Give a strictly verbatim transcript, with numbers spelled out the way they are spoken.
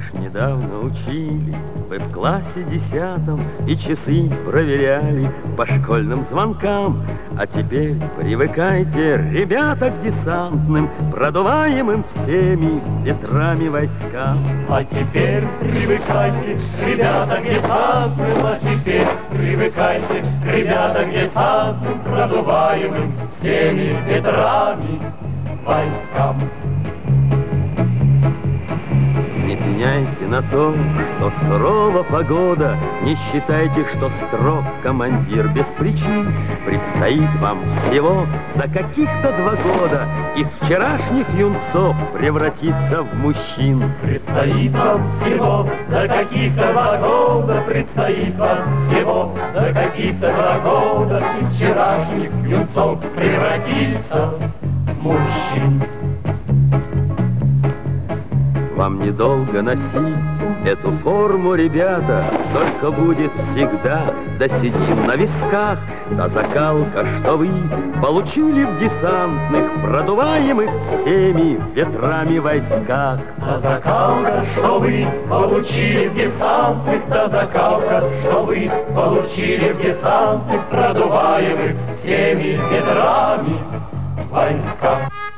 Лишь недавно учились вы в классе десятом и часы проверяли по школьным звонкам. А теперь привыкайте, ребята, к десантным, продуваемым всеми ветрами войскам. А теперь привыкайте, ребята, к десантным, а теперь привыкайте, ребята, к десантным, продуваемым всеми ветрами войскам. Не пеняйте на то, что сурова погода, не считайте, что строг командир без причин. Предстоит вам всего за каких-то два года из вчерашних юнцов превратиться в мужчин. Предстоит вам всего за каких-то два года, предстоит вам всего за каких-то два года из вчерашних юнцов превратиться в мужчин. Вам недолго носить эту форму, ребята, только будет всегда да седин на висках, та закалка, что вы получили в десантных, продуваемых всеми ветрами войсках. Та закалка, что вы получили в десантных, та закалка, что вы получили в десантных, продуваемых всеми ветрами войсках.